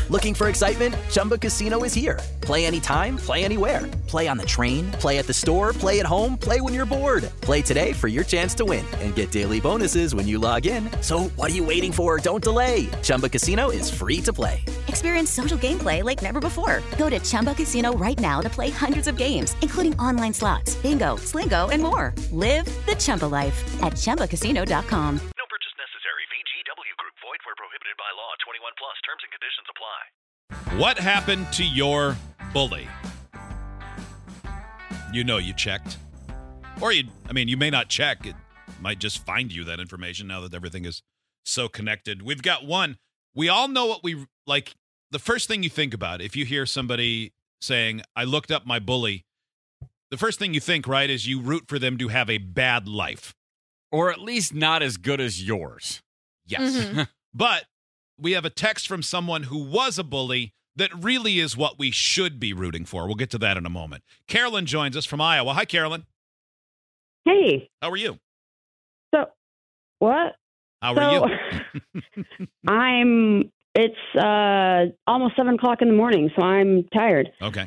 Looking for excitement? Chumba Casino is here. Play anytime, play anywhere. Play on the train, play at the store, play at home, play when you're bored. Play today for your chance to win and get daily bonuses when you log in. So what are you waiting for? Don't delay. Chumba Casino is free to play. Experience social gameplay like never before. Go to Chumba Casino right now to play hundreds of games, including online slots, bingo, Slingo, and more. Live the Chumba life at ChumbaCasino.com. No purchase necessary. VGW Group. Void where prohibited by law. 21 plus. Terms and conditions apply. What happened to your bully? You know you checked. Or you may not check. It might just find you that information now that everything is so connected. We've got one. We all know what we like. The first thing you think about if you hear somebody saying, I looked up my bully, the first thing you think, right, is you root for them to have a bad life. Or at least not as good as yours. Yes. Mm-hmm. But we have a text from someone who was a bully that really is what we should be rooting for. We'll get to that in a moment. Carolyn joins us from Iowa. Hi, Carolyn. Hey. How are you? So, what? How are you? It's almost 7 o'clock in the morning, so I'm tired. Okay.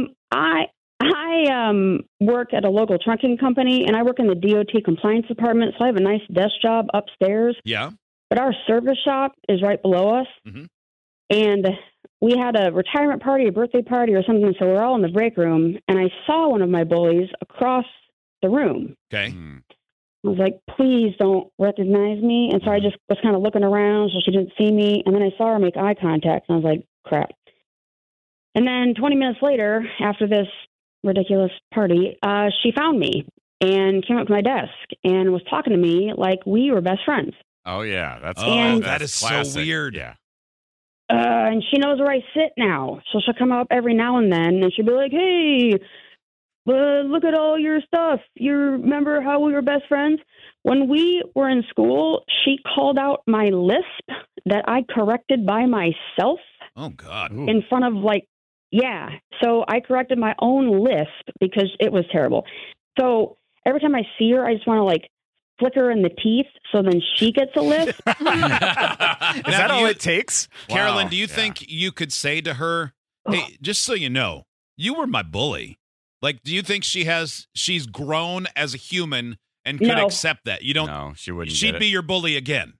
I work at a local trunking company, and I work in the DOT compliance department, so I have a nice desk job upstairs. Yeah. But our service shop is right below us, mm-hmm. and we had a retirement party, a birthday party or something, so we're all in the break room, and I saw one of my bullies across the room. Okay. I was like, please don't recognize me. And so I just was kind of looking around so she didn't see me. And then I saw her make eye contact, and I was like, crap. And then 20 minutes later, after this ridiculous party, she found me and came up to my desk and was talking to me like we were best friends. Oh, yeah. That is classic. so weird. Yeah. And she knows where I sit now. So she'll come up every now and then, and she'll be like, hey, look at all your stuff. You remember how we were best friends? When we were in school, she called out my lisp that I corrected by myself. Oh, God. In front of, yeah. So I corrected my own lisp because it was terrible. So every time I see her, I just want to, flick her in the teeth so then she gets a lisp. Is that all it takes? Carolyn, Wow. do you think you could say to her, hey, just so you know, you were my bully? Do you think she's grown as a human and could accept that? You don't. No, she wouldn't. She'd be your bully again.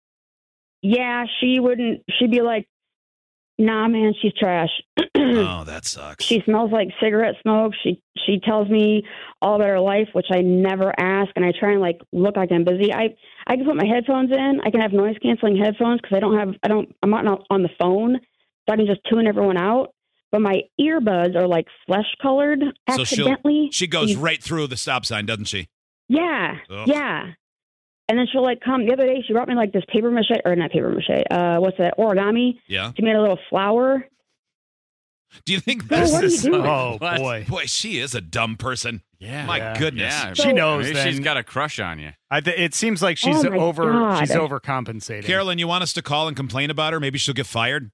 Yeah, she wouldn't. She'd be like, nah, man, she's trash. Oh, that sucks. She smells like cigarette smoke. She tells me all about her life, which I never ask, and I try and look like I'm busy. I can put my headphones in. I can have noise canceling headphones because I'm not on the phone, so I can just tune everyone out. But my earbuds are flesh colored accidentally. So she goes right through the stop sign, doesn't she? Yeah, Ugh. yeah. And then she'll come. The other day, she brought me this paper mache, or not paper mache. What's that? Origami. Yeah. She made a little flower. Do you think What are you doing? Oh, What? boy. she is a dumb person. Yeah. My goodness. Yeah. She knows Maybe then. she's got a crush on you. It seems like she's Oh, my God. she's overcompensating. Carolyn, you want us to call and complain about her? Maybe she'll get fired.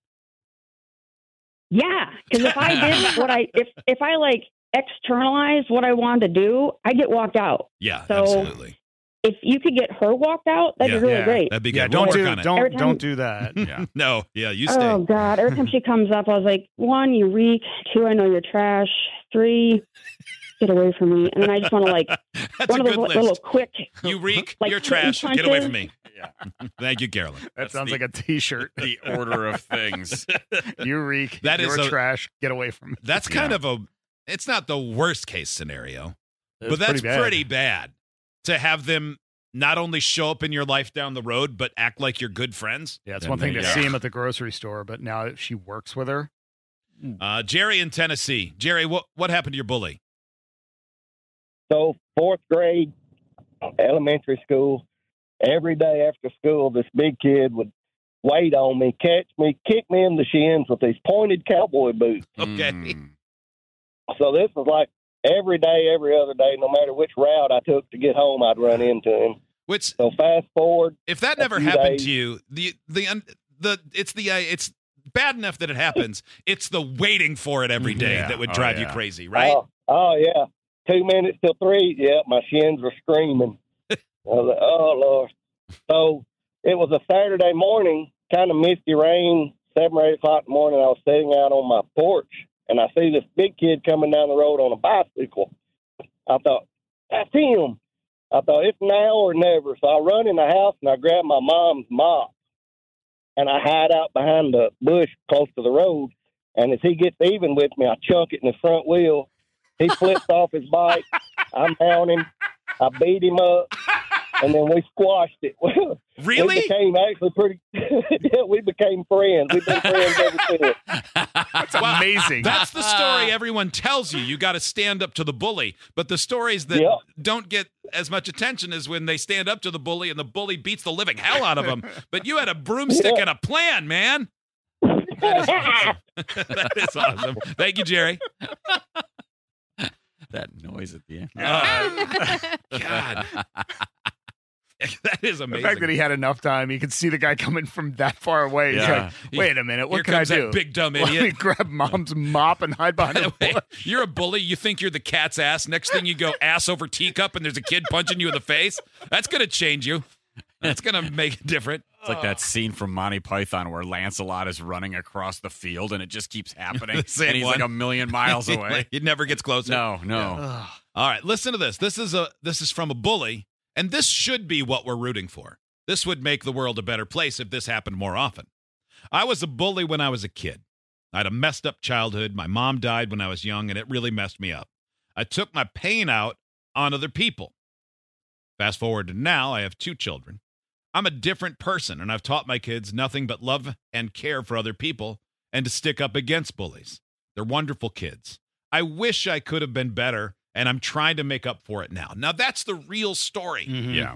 Yeah, because if I did if I externalized what I wanted to do, I get walked out. Yeah, So- absolutely. If you could get her walked out, that'd be really great. That'd be good. Yeah, We'll don't work on it. don't do that. Yeah. No, yeah, you stay. Oh God! Every time she comes up, I was like, 1, you reek. 2, I know you're trash. 3, get away from me. And then I just want to That's one a of those good little list. quick. You reek. like You're kitten trash. Get away from punches. me. Yeah. Thank you, Carolyn. That sounds like a T-shirt. The order of things. You reek. That is you're a- trash. Get away from me. That's kind of it's not the worst case scenario, but That's that's pretty bad. pretty bad to have them not only show up in your life down the road, but act like you're good friends. Yeah, it's Then one thing they- to yeah. see him at the grocery store, but now that she works with her, Jerry in Tennessee. Jerry, what happened to your bully? So 4th grade, elementary school, every day after school, this big kid would wait on me, catch me, kick me in the shins with these pointed cowboy boots. Okay. Mm. So this was every day, every other day, no matter which route I took to get home, I'd run into him. Which, So fast forward, if that a never few happened days. to you, it's bad enough that it happens. It's the waiting for it every day Yeah. that would Oh, drive you yeah. crazy, right? Oh, yeah. 2 minutes till 3. Yeah, my shins were screaming. I was like, oh, Lord. So it was a Saturday morning, kind of misty rain, 7 or 8 o'clock in the morning. I was sitting out on my porch, and I see this big kid coming down the road on a bicycle. I thought, that's him. I thought, it's now or never. So I run in the house, and I grab my mom's mop, and I hide out behind the bush close to the road. And as he gets even with me, I chunk it in his front wheel. He flips off his bike. I mount him. I beat him up. And then we squashed it. Really? We became actually pretty. Yeah, we became friends. We've been friends ever since. That's amazing. That's the story everyone tells you. You got to stand up to the bully. But the stories that Yep. don't get as much attention is when they stand up to the bully and the bully beats the living hell out of them. But you had a broomstick Yeah. and a plan, man. That is awesome. That is awesome. Thank you, Jerry. That noise at the end. God. That is The amazing. fact that he had enough time, he could see the guy coming from that far away. He's Yeah. like, wait a minute, what Here can I comes do? that big dumb Let me idiot. grab mom's mop and hide behind a Wait, bush. you're a bully. You think you're the cat's ass. Next thing you go ass over teacup and there's a kid punching you in the face. That's going to change you. That's going to make it different. It's like that scene from Monty Python where Lancelot is running across the field and it just keeps happening. The same and he's one. like a million miles away. It never gets closer. No. All right, listen to this. This is from a bully, and this should be what we're rooting for. This would make the world a better place if this happened more often. I was a bully when I was a kid. I had a messed up childhood. My mom died when I was young, and it really messed me up. I took my pain out on other people. Fast forward to now, I have 2 children. I'm a different person, and I've taught my kids nothing but love and care for other people and to stick up against bullies. They're wonderful kids. I wish I could have been better, and I'm trying to make up for it now. Now, that's the real story. Mhm. Yeah.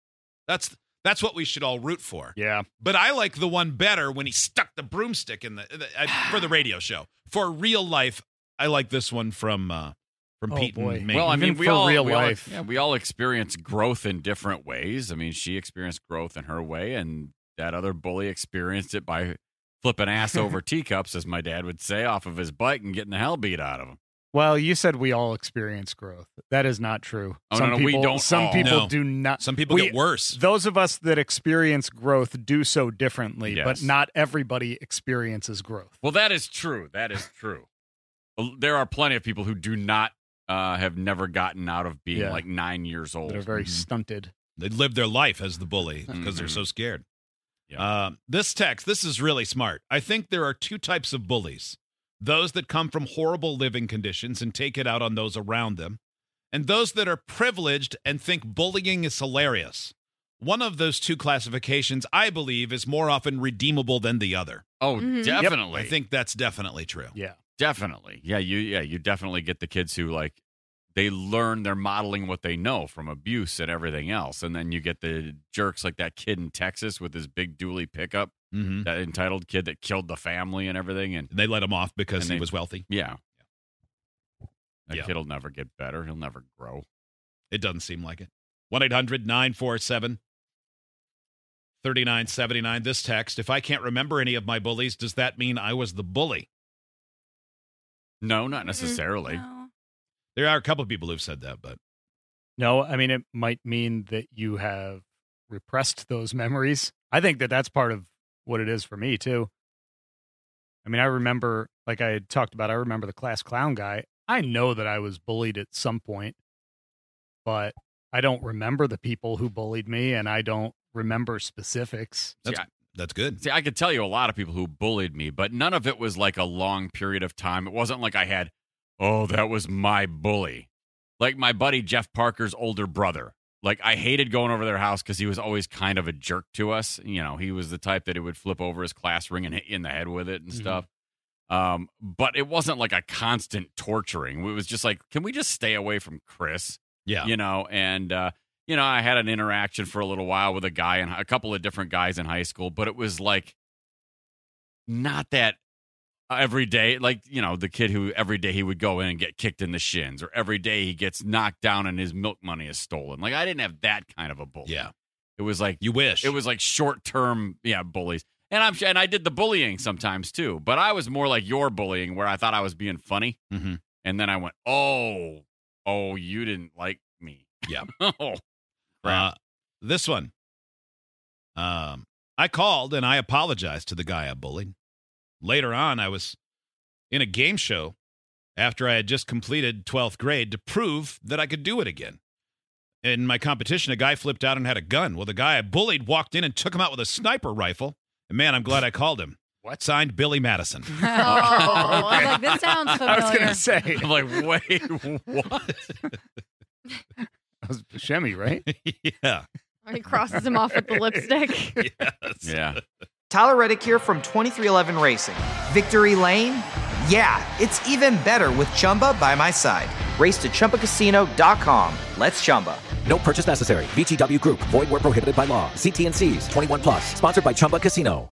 That's what we should all root for. Yeah. But I like the one better when he stuck the broomstick in for the radio show. For real life, I like this one from Oh, Pete boy. and Maine. Well, I mean, Even for real life. we all experience growth in different ways. I mean, she experienced growth in her way, and that other bully experienced it by flipping ass over teacups, as my dad would say, off of his bike and getting the hell beat out of him. Well, you said we all experience growth. That is not true. Oh, some no, people, we don't Some all. people No. do not. Some people get worse. Those of us that experience growth do so differently, but Yes. not everybody experiences growth. Well, that is true. That is true. There are plenty of people who do not have never gotten out of being Yeah. like 9 years old. They're very stunted. They live their life as the bully because they're so scared. Yeah. This text, this is really smart. I think there are 2 types of bullies. Those that come from horrible living conditions and take it out on those around them, and those that are privileged and think bullying is hilarious. One of those 2 classifications, I believe, is more often redeemable than the other. Oh, Mhm. Yep. definitely. I think that's definitely true. Yeah. Definitely. You definitely get the kids who like they're modeling what they know from abuse and everything else. And then you get the jerks like that kid in Texas with his big dually pickup, Mm-hmm. that entitled kid that killed the family and everything. And They let him off because And he they- was wealthy. yeah. That Yeah. kid'll never get better. He'll never grow. It doesn't seem like it. 1-800-947-3979. This text, if I can't remember any of my bullies, does that mean I was the bully? No, not necessarily. No. There are a couple of people who've said that, but No, I mean, it might mean that you have repressed those memories. I think that that's part of what it is for me, too. I mean, I remember, like I had talked about, I remember the class clown guy. I know that I was bullied at some point, but I don't remember the people who bullied me, and I don't remember specifics. that's good. See, I could tell you a lot of people who bullied me, but none of it was like a long period of time. It wasn't like I had, oh, that was my bully. Like my buddy Jeff Parker's older brother. Like I hated going over their house because he was always kind of a jerk to us. You know, he was the type that he would flip over his class ring and hit you in the head with it and stuff. But it wasn't like a constant torturing. It was just like, can we just stay away from Chris? Yeah. You know, and I had an interaction for a little while with a couple of different guys in high school, but it was like not that every day, like, you know, the kid who every day he would go in and get kicked in the shins, or every day he gets knocked down and his milk money is stolen. Like, I didn't have that kind of a bully. Yeah. It was like, You wish. it was like short-term, bullies. And I did the bullying sometimes too, but I was more like your bullying where I thought I was being funny. Mhm. And then I went, oh, you didn't like me. Yeah. Oh, crap. This one. I called and I apologized to the guy I bullied. later on, I was in a game show after I had just completed 12th grade to prove that I could do it again. In my competition, a guy flipped out and had a gun. Well, the guy I bullied walked in and took him out with a sniper rifle. And man, I'm glad I called him. What? Signed, Billy Madison. Oh, I'm like, this sounds familiar. I was going to say. I'm like, wait, what? That was Buscemi, right? Yeah. He crosses him off with the lipstick. Yes. Yeah. Tyler Reddick here from 2311 Racing. Victory Lane? Yeah, it's even better with Chumba by my side. Race to ChumbaCasino.com. Let's Chumba. No purchase necessary. VGW Group. Void where prohibited by law. See T&Cs. 21+. Sponsored by Chumba Casino.